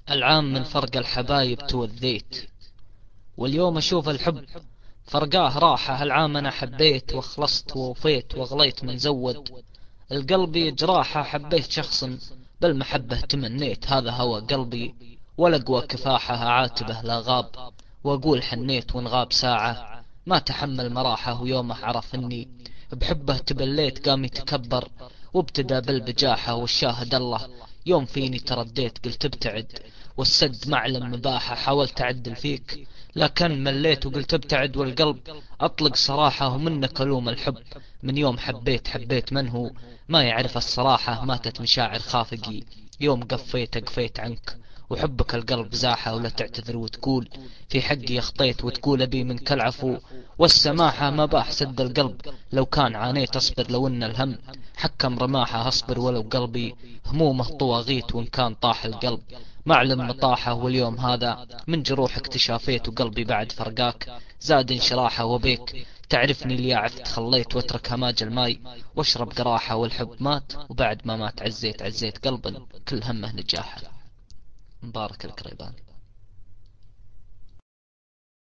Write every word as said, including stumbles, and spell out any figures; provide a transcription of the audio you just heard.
العام من فرق الحبايب توذيت، واليوم اشوف الحب فرقاه راحة. هالعام انا حبيت وخلصت ووفيت وغليت من زود القلبي جراحة. حبيت شخص بالمحبة تمنيت، هذا هوى قلبي ولقوى كفاحة. عاتبه لا غاب واقول حنيت، وان غاب ساعة ما تحمل مراحة. ويومه عرف اني بحبه تبليت، قام يتكبر وابتدى بالبجاحة. والشاهد الله يوم فيني ترديت، قلت ابتعد والسد معلم مباحة. حاولت اعدل فيك لكن مليت وقلت ابتعد، والقلب اطلق صراحة. ومنك الوم الحب من يوم حبيت، حبيت من هو ما يعرف الصراحة. ماتت مشاعر خافقي يوم قفيت قفيت عنك، وحبك القلب زاحة. ولا تعتذر وتقول في حقي اخطيت، وتقول ابي منك العفو والسماحة. ما باح سد القلب لو كان عانيت، اصبر لو ان الهم حكم رماحة. اصبر ولو قلبي همومه طواغيت، وان كان طاح القلب معلم مطاحة. واليوم هذا من جروحك تشافيت، وقلبي بعد فرقاك زاد انشراحه. وبيك تعرفني اللي عفت خليت، واترك هماج الماي واشرب قراحة. والحب مات وبعد ما مات عزيت، عزيت قلبا كل همه نجاحه. مبارك الكريبان.